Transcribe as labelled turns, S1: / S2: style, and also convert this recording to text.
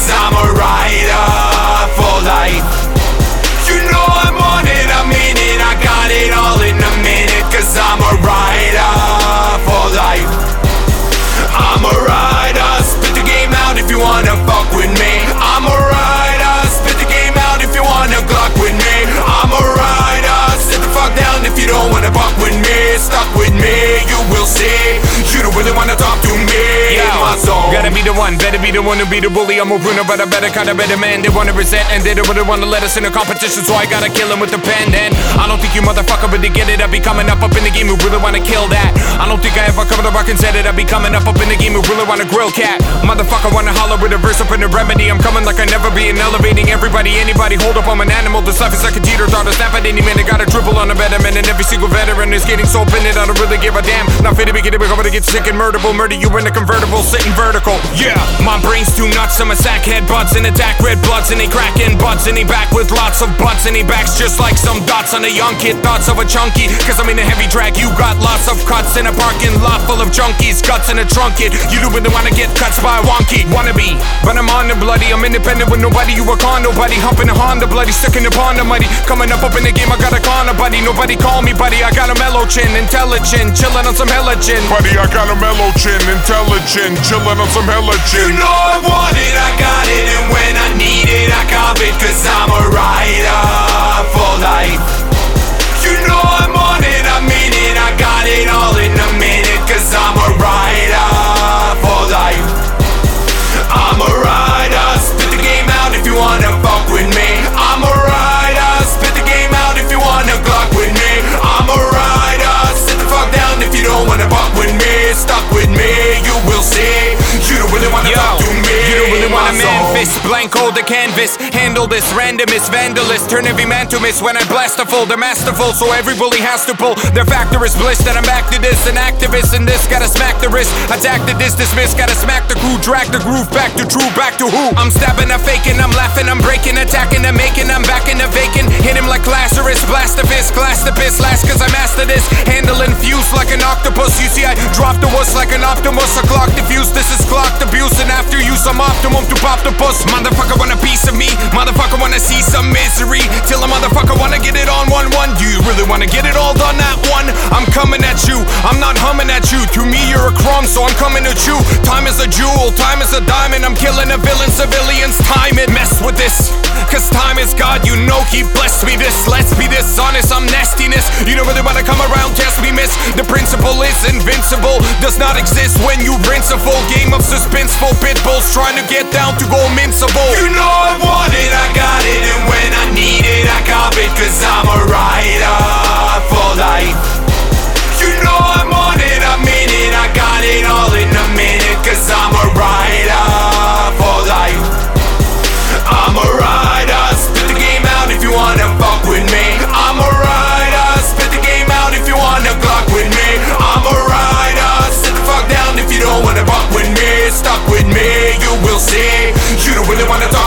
S1: cause I'm a rider for life. You know I'm on it, I'm in it, I got it all in a minute, cause I'm a rider for life. I'm a rider, spit the game out if you wanna fuck with me. I'm a rider, spit the game out if you wanna Glock with me. I'm a rider, sit the fuck down if you don't wanna fuck with me. Stuck with me, you will see. You don't really wanna talk to me. In my zone.
S2: Gotta be the one, better be the one to be the bully. I'm a ruiner, but I better kinda better man. They wanna resent and they don't really wanna let us in a competition, so I gotta kill him with the pen. And I don't think you motherfucker really get it. I be coming up in the game who really wanna kill that. I don't think I ever come to rock and said it. I be coming up in the game who really wanna grill cat. Motherfucker wanna holler with a verse up in the remedy. I'm coming like I never be and elevating everybody, anybody. Hold up, I'm an animal. This life is like a teeter totter. Snap at any minute. Gotta dribble on a better man, and every single veteran is getting so offended. I don't really give a damn. Not fit to be kidding, we're gonna get sick and murderable. Murder you in a convertible, sitting vertical. Yeah, my brain's too nuts. I'm a sack head butts and attack red bloods, and they cracking butts, and he back with lots of butts, and he backs just like some dots on a young kid. Thoughts of a chunky, cause I'm in a heavy drag. You got lots of cuts in a parking lot full of junkies. Guts in a trunk kid. You don't really wanna get cuts by a wonky. Wanna be, but I'm on the bloody. I'm independent with nobody. You a con nobody. Humping a Honda bloody. Stuck in the pond of muddy. Coming up in the game, I got a corner buddy. Nobody call me buddy. I got a mellow chin, intelligent, chillin' on some hella gin.
S3: Buddy, I got a mellow chin, intelligent, chillin' on some hella gin.
S1: You know I want it, I got it, and when I need it, I cop it, cause I'm a rider for life. You know I'm on it, I'm in it, I got it all in a minute, cause I'm a rider for life. I'm a rider, spit the game out if you wanna fuck with me. I'm a rider, spit the game out if you wanna Glock with me. I'm a rider, sit the fuck down if you don't wanna fuck with me. Stuck with me, you will see. You don't really wanna talk to me.
S2: You don't really wanna man fist, blank hold the canvas. Handle this, randomist, vandalist. Turn every man to miss when I blast a full. They're masterful, so every bully has to pull. Their factor is bliss, that I'm back to this. An activist in this, gotta smack the wrist. Attack the dismiss, gotta smack the crew. Drag the groove, back to true, back to who? I'm stabbing, I'm faking, I'm laughing, I'm breaking, attacking, I'm making, I'm back in the vacant. Hit him like Lazarus, blast the fist, glass the piss, last cause I master this. Handling fuse like an octopus. You see I drop the wuss like an Optimus. I clock the fuse, this is clocked abuse. And after use I'm optimum to pop the puss. Motherfucker want a piece of me, motherfucker wanna see some misery. Till a motherfucker wanna get it on 1-1. Do you really wanna get it all done at one? I'm coming at you, I'm not humming at you. To me you're a crumb, so I'm coming at you. Time is a jewel, time is a diamond. I'm killing a villain, civilians, time it. Mess with this, cause time is God, you know he blessed me this. Let's be dishonest, I'm nastiness. You don't really wanna come around, test me miss. The principle is invincible, does not exist when you rinse a full game of suspenseful pit bulls trying to get down to go invincible.
S1: You know I want it, I got it, and when I need it, I cop it, cause I'm a rider for life. You know I'm on it, I'm in it, I got it all in a minute, cause I'm a rider for life. I'm a rider, spit the game out if you wanna fuck with me. I'm a rider, spit the game out if you wanna Glock with me. I'm a rider, sit the fuck down if you don't wanna fuck with me. Stuck with me, you will see. You don't really wanna talk